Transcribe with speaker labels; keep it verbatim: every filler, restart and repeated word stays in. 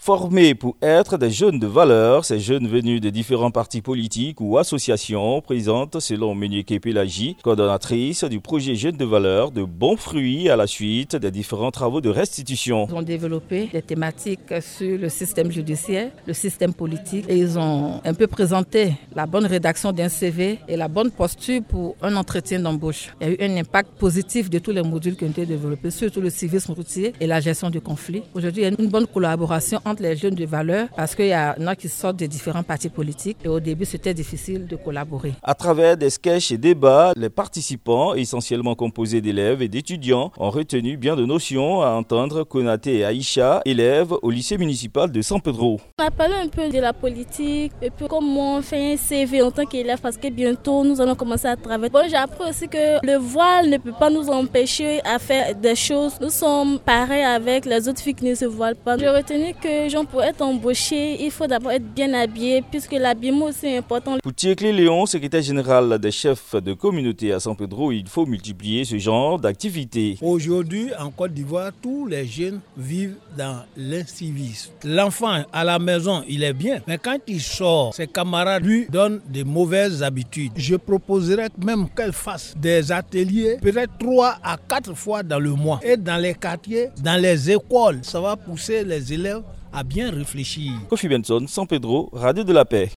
Speaker 1: Formés pour être des jeunes de valeur, ces jeunes venus de différents partis politiques ou associations présentent, selon Menyeke Pelagie, coordonnatrice du projet Jeunes de valeur, de bons fruits à la suite des différents travaux de restitution.
Speaker 2: Ils ont développé des thématiques sur le système judiciaire, le système politique et ils ont un peu présenté la bonne rédaction d'un C V et la bonne posture pour un entretien d'embauche. Il y a eu un impact positif de tous les modules qui ont été développés, surtout le civisme routier et la gestion du conflit. Aujourd'hui, il y a une bonne collaboration entre les jeunes de valeur parce qu'il y en a qui sortent de différents partis politiques et au début c'était difficile de collaborer.
Speaker 1: À travers des sketchs et débats, les participants, essentiellement composés d'élèves et d'étudiants, ont retenu bien de notions à entendre Konaté et Aïcha, élèves au lycée municipal de San Pedro.
Speaker 3: On a parlé un peu de la politique et puis comment on fait un C V en tant qu'élève parce que bientôt nous allons commencer à travailler. Bon, j'ai appris aussi que le voile ne peut pas nous empêcher à faire des choses. Nous sommes pareils avec les autres filles qui ne se voilent pas. J'ai retenu que gens pour être embauché, il faut d'abord être bien habillé puisque l'habillement aussi est important.
Speaker 1: Pour Thiekle Léon, secrétaire général des chefs de communauté à San Pedro, il faut multiplier ce genre d'activités.
Speaker 4: Aujourd'hui, en Côte d'Ivoire, tous les jeunes vivent dans l'incivisme. L'enfant à la maison, il est bien, mais quand il sort, ses camarades lui donnent de mauvaises habitudes. Je proposerais même qu'elle fasse des ateliers, peut-être trois à quatre fois dans le mois. Et dans les quartiers, dans les écoles, ça va pousser les élèves à bien réfléchir.
Speaker 1: Kofi Benson, San Pedro, Radio de la Paix.